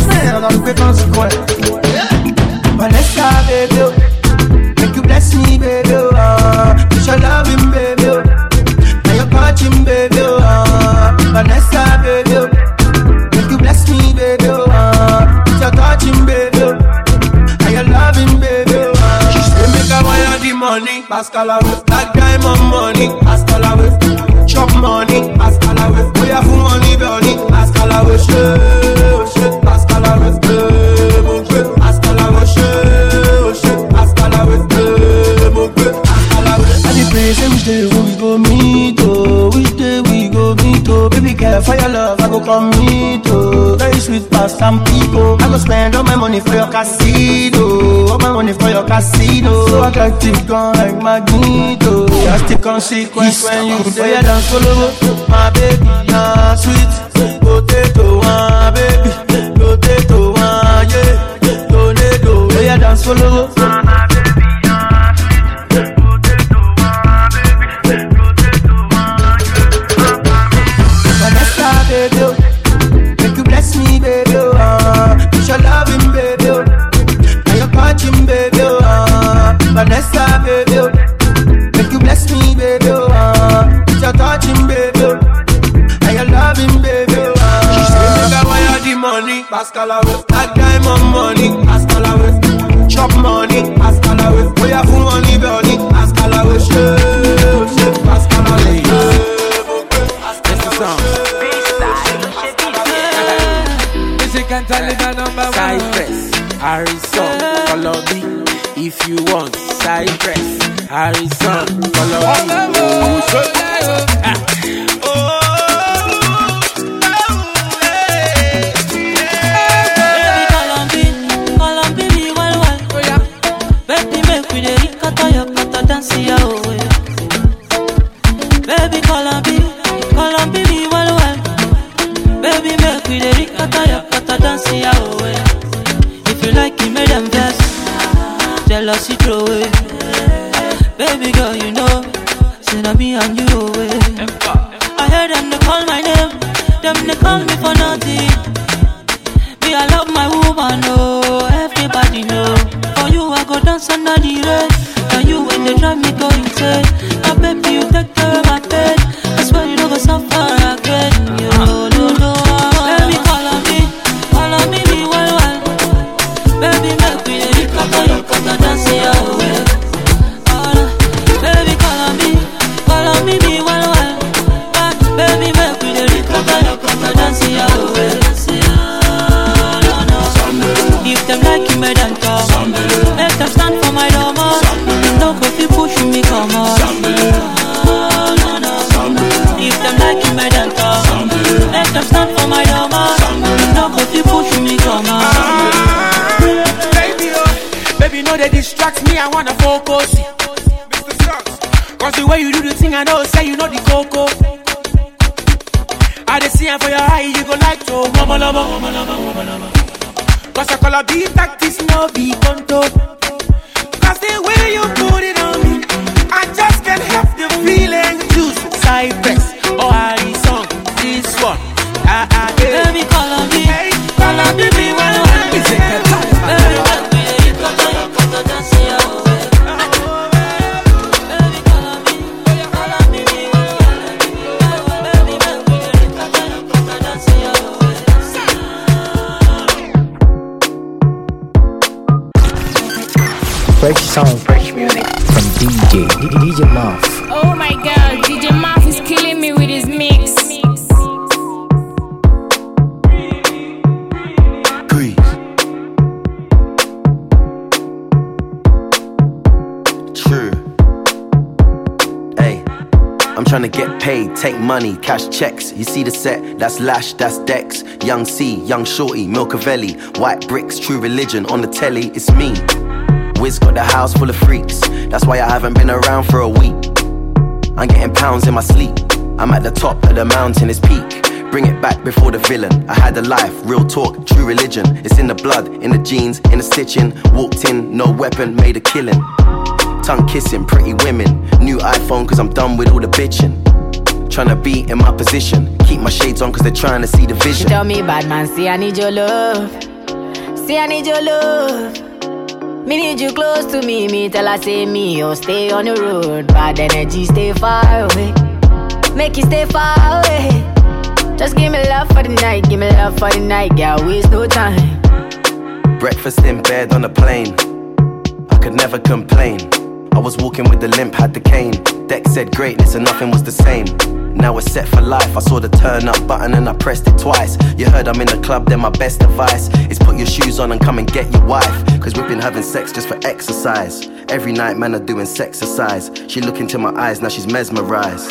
Vanessa, baby, make you bless me, baby. Uh, you shall love him, baby. Now you're catching, baby. Uh, Vanessa, baby, make you bless me, baby. Uh, you shall touch him, baby. Loving baby, she say make I wire the money, Pascal away. That guy my money, Pascal away. Chop money, Pascal away. We have money, money, Pascal away. Shit, shit, Pascal away. Mon frère, Pascal away. Shit, shit, Pascal away. Mon frère, Pascal away. And the place which day we go meet, oh, which day we go meet, oh. Baby girl, for your love, I go come meet, oh. Very sweet past some people. I go spend all my money for your casino. All my money for your casino. So attractive, gone like Magneto. Just the consequence when you say I dance solo. My baby, ah, sweet potato, ah, baby, potato, ah, yeah, tornado. Say I dance solo. My baby, ah, sweet potato, ah, baby, potato, ah, yeah. Vanessa, baby, make you bless me, baby. Ah, you shall love him, baby. Watching baby, uh, Vanessa baby, make you bless me baby, uh, you're touching baby, and you loving baby. Uh, she say make I wire the money, Pascal away. That guy my money, Pascal away. Chop money, Pascal away. We have money, money, Pascal away. Shit, shit, Pascal away. This is song. Music and talent number one. Cypress. Harrison, follow me if you want. Cypress, Harrison, follow me. Oh, oh, oh, baby, call on me, call on me, well, well. Baby, make me the ricotta, your cotta, dance, yeah, oh, baby, call on me, call on me, well, well. Baby, make me the ricotta, your cotta, dance, yeah, oh, if you like it, make them vex. Jealousy throw away. Baby girl, you know, say na me and you away. I heard them, they call my name. Them, they call me for nothing. Me, I love my woman, oh, everybody know. go dance under the rain. And you when they drive me go insane. My baby, you take care of my pain. I swear you don't go suffer again. You know, no, no. Baby, call on me, call on me, me well, well. Baby, make me the recover, you got to dance your way. Baby, call on me, call on me, me well, well. Baby, make me the recover, you got to dance your way. If them like you, make them talk. Make them stand for my domo. No go fi push me, come on. No, no. If them like you, make them talk. Make them stand for my domo. No go fi push me, come on. Baby, oh, baby, no they distract me. I wanna focus. Mister Strong, cause the way you do the thing, I know say you know the coco. I dey see for your eye, you go like to mama lama, mama lama, mama lama. Cause I call a beat tactics, no be conto. Cause the way you put it on me, I just can't help the feeling. Juice, Cypress, or Harrison, this one. Ah, ah, yeah. Baby, call on me. Hey, call on me, me, one, one. Baby, call on me. You got to, you got to dance your way. Baby, call on me. Call on me, me, one, one. Baby, you got to, you got to dance your way. Fresh sound, fresh music from D J, D J Maf. Oh my god, D J Maf is killing me with his mix. Breeze. True. Hey, I'm trying to get paid, take money, cash checks. You see the set, that's Lash, that's Dex. Young C, Young Shorty, Milcavelli. White bricks, True Religion, on the telly, it's me. Wiz got the house full of freaks. That's why I haven't been around for a week. I'm getting pounds in my sleep. I'm at the top of the mountain, it's peak. Bring it back before the villain. I had a life, real talk, True Religion. It's in the blood, in the jeans, in the stitching. Walked in, no weapon, made a killing. Tongue kissing, pretty women. New iPhone cause I'm done with all the bitching. Tryna be in my position. Keep my shades on cause they're trying to see the vision. She tell me, bad man, see I need your love. See I need your love. Me need you close to me, me tell her say me, oh stay on the road. Bad energy, stay far away. Make you stay far away. Just give me love for the night, give me love for the night, girl, waste no time. Breakfast in bed on a plane. I could never complain. I was walking with the limp, had the cane. Deck said greatness and nothing was the same. Now it's set for life. I saw the turn up button and I pressed it twice. You heard I'm in the club, then my best advice is put your shoes on and come and get your wife. Cause we've been having sex just for exercise. Every night man are doing sexercise. She look into my eyes, now she's mesmerized.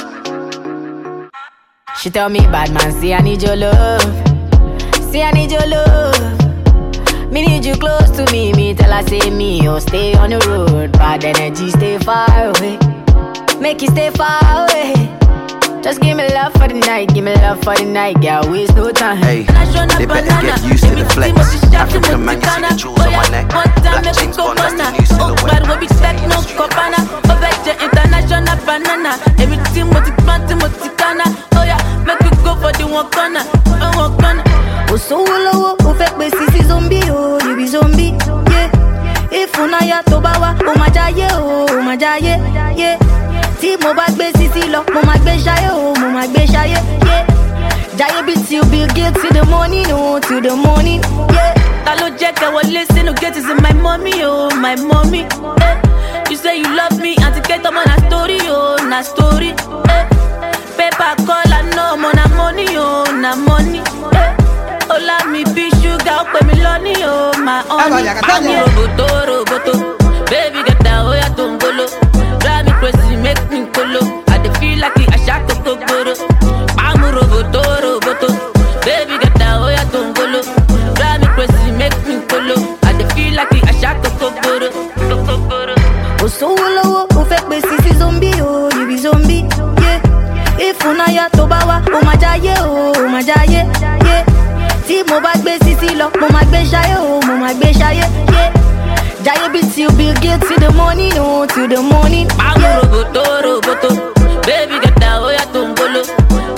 She tell me, bad man, see I need your love. See I need your love. Me need you close to me, me tell her say me, oh stay on the road. Bad energy, stay far away. Make you stay far away. Just give me love for the night, give me love for the night, girl, waste no time. Hey, they better get used to the flex. African man, you see the jewels on my neck. Black jeans gone, that's the new silhouette. But we be techno, copana. Over the international banana. Everything with the planting, with the canna. Oh yeah, make we go for the one corner, one corner. Oh so low, oh fake me sissy zombie, oh you be zombie, yeah. If unaya tobawa, oh my jaye, oh my jaye, yeah. Si mo bag be sissy lo, mo mag be shaye, oh mo mag be shaye, yeah. Jaye be till Bill Gates till the morning, oh till the morning, yeah. Hello Jack, I will listen to get is in my mommy, oh my mommy, eh. You say you love me, and to get them on a story, oh na story, eh. Paper call, I know, mo na money, oh na money, eh. Oh, let me be sugar, put me lonely, oh, my honey. I'm roboto, roboto. Baby, get down, oh, yeah, don't go low. Drive me crazy, make me colo. I dey feel like I shot a kokoro. I'm roboto, roboto. Baby, get down, oh, yeah, don't go low. Drive me crazy, make me colo. I dey feel like I shot a kokoro. Oh, so low, oh, fake me, sissy zombie, oh, you be zombie, yeah. If unaya tobawa, oh, my jaye, oh, my jaye, yeah. Si mo bag be sissy lo, mo mag be shaye, oh, mo mag be shaye, yeah. Jaye be till Bill Gates till the morning, oh, till the morning, I'm roboto, roboto. Baby, get down, oh, yeah, don't go low.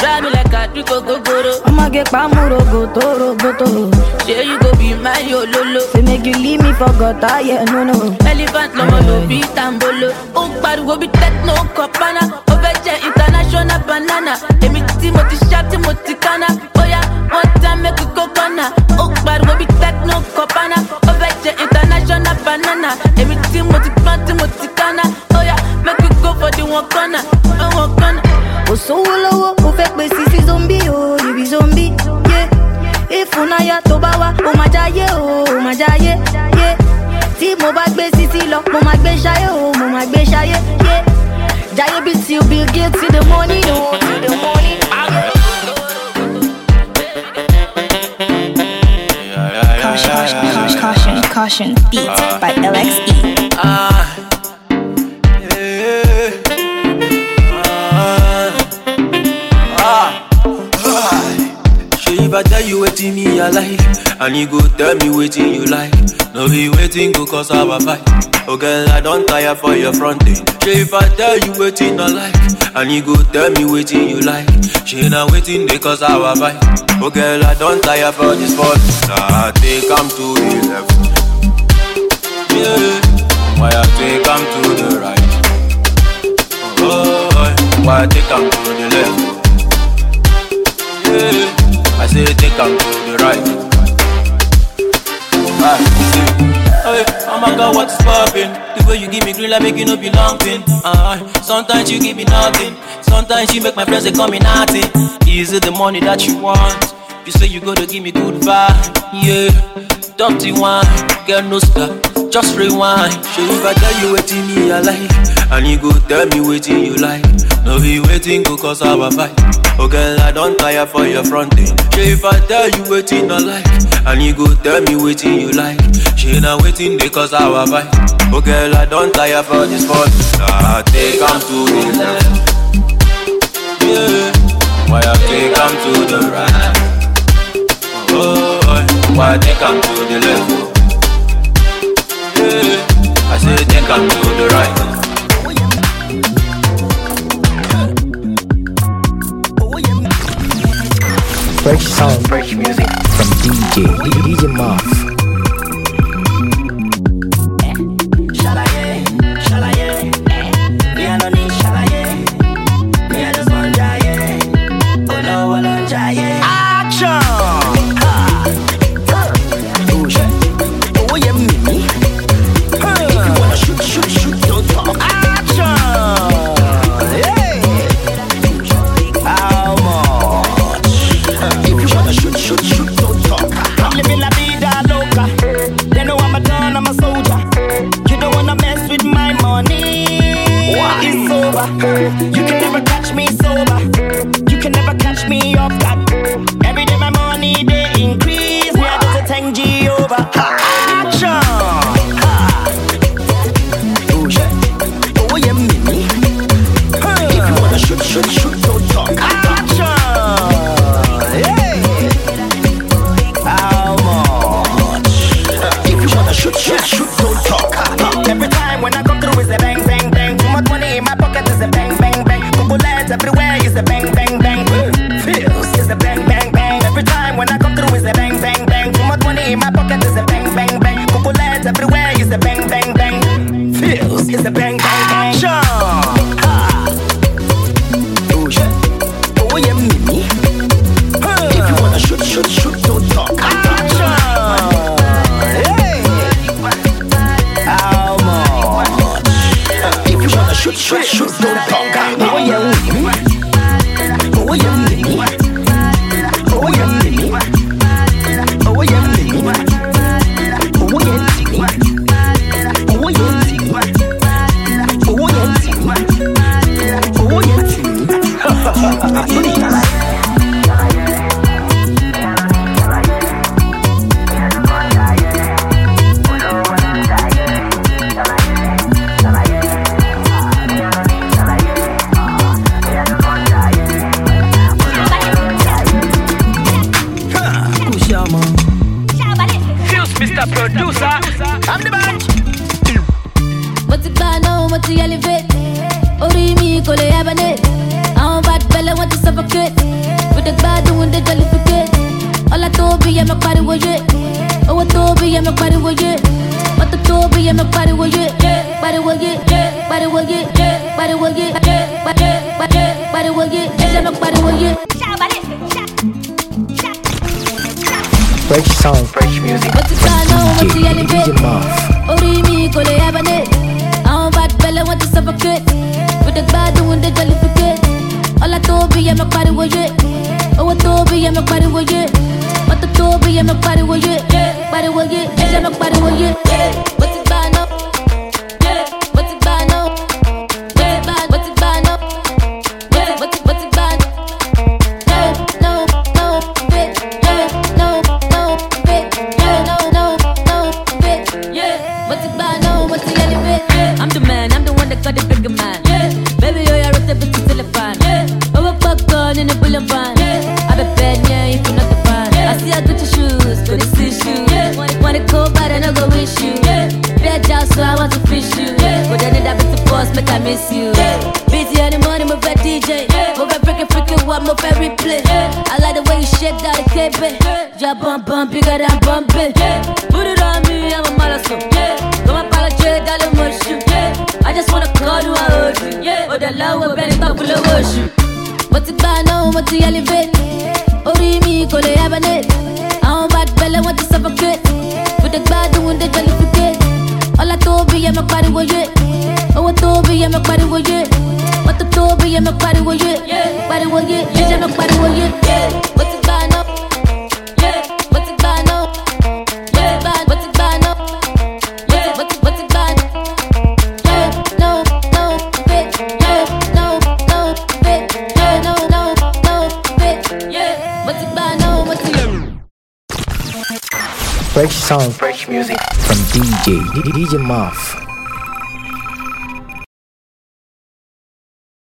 Drive me like a trick go go go. I'ma get pamuro go toro go to. Say you go be my yo lolo. They make you leave me for gota, yeah, no no. Elephant lomo no be tambolo. Oh, but go be techno copana. Overje international banana. Emi Timothy shot Timothy kana. Oh yeah, one time make you go corner. Oh, but go be techno copana. Overje international banana. Emi Timothy plant Timothy kana. Oh yeah, make you go for the one corner. Oh, one corner. Oh, so low, oh, fake me sissy zombie, oh, you be zombie, yeah. If unaya tobawa, oh my jaye, oh my jaye, yeah. See mo bag be sissy lo, mo mag be shaye, oh mo mag be shaye, yeah. Jaye be till Bill Gates see the money, oh, see the money. Caution, caution, caution, caution. Beats by L X E. Ah. If I tell you waiting me I like, and you go tell me waiting you like, no be waiting go cause our fight. Oh girl, I don't tire for your fronting. If I tell you waiting I like, and you go tell me waiting you like, she not waiting because our fight. Oh girl, I don't tire for this fault. Nah, take come to the left. Yeah, why I take come to the right. Oh, why I take come to the left. Yeah, I say take come to the right. Ah, see. Hey, oh my God, what's poppin'? The way you give me green like make you no belong pin. Uh, sometimes you give me nothing. Sometimes you make my friends they call me nothing. Is it the money that you want? You say you gotta give me good vibe. Yeah, dumpty wine, girl no stop, just rewind. Show if I tell you waiting me I like, and you go tell me waiting you like. No be waiting go cause our fight. Oh girl, I don't tire for your fronting. She if I tell you waiting I like, and you go tell me waiting you like, she not waiting because our fight. Oh girl, I don't tire for this fault. Nah, take come to the left. Yeah, why I take come to the right. Oh, why take come to the left. Yeah, I say take come to the right. Fresh sound, fresh music from D J D J Muff. You can never catch me sober. You can never catch me off guard. Every day my money they increase. Me I just a ten G over. Action. Oh yeah, oh yeah, me. If you wanna shoot, shoot, shoot, don't talk. Action. Hey. How much? If you wanna shoot, shoot, shoot, don't talk. Every time when I come through is a bang, bang, bang. Too much money in my pocket is a bang, bang, bang. Cocolettes everywhere is a bang, bang, bang. Feels is a bang, bang, bang. Every time when I come through is a bang, bang, bang. Too much money in my pocket is a bang, bang, bang. Cocolettes everywhere is a bang, bang, bang. Feels is a bang, bang, bang. Action. Oh yeah, oh yeah, me. If you wanna shoot, shoot, shoot, don't talk. Action. Shoot, shoot, shoot, don't talk. Oh yeah, me. Oh yeah, me. Oh yeah, me. Oh yeah, me. Oh yeah, me. Oh yeah, me. Oh yeah, me. Oh yeah, Mister Producer, I'm the man. What's it about now? What's the elevate? Ori mi kole abane. I'm bad belle. Want to suffocate. With the bad doing the jollificate. All I told me, I'm a party with it. Oh, I told me, I'm a party with it. But the told me, I'm a party with it. Party with it, party with it, party with it, party with it, I'm a party with it. Fresh sound, fresh music What's it called now? What's the D J, elevate? D J Muff. Ori mi kole abane. I'm bad fella want to suffocate. With the bad doing the jollificate. All I told me, I'm a party with it. Oh, I told me, I'm a party with it. But the told me, I'm a party with it. Party with it, I'm a party with it. What's it called now? What's it called now? What's it bad? What's it bad? What's it what's it bad? No, no, no, fit. No, no, fit. No, no, no, fit. What's it bad? No, what's the elevate? I'm the man, I'm the one that got the bigger man. Baby, oh, yeah, rock the bitch till the fan. Oh, a popcorn in the bullet van. I be bad, yeah, if you're not the fan. I see I got your shoes, but it's issue. Wanna go bad and I go wish you. Bad job, so I want to fish you. But then that bitch to boss, make I miss you. Busy in the morning, move that D J. Move that freaking freaking what, move that replay. I like the way you shake down the cape. Drop bump bump, bigger than bump it. Put it on me, I'm a malasso. Come up, I'll trade all the motion. I just wanna call you, I hold you. Oh, the love will bend it up, will worship. What's it bad now? What's the elevate? Ori mi kole abane. I'm bad fella want to suffocate. With the bad doing the jollificate. All I told me, I'm a party with it. Oh, I told me, I'm a party with it. But the told me, I'm a party with it. Party with it, I'm a party with it. What's it bad now? What's it bad now? What's it bad? What's it bad now? What's it what's it bad? No, no, fit. No, no, fit. No, no, no, fit. What's it bad now? What's it? Fresh sound, fresh music from D J, D J Muff.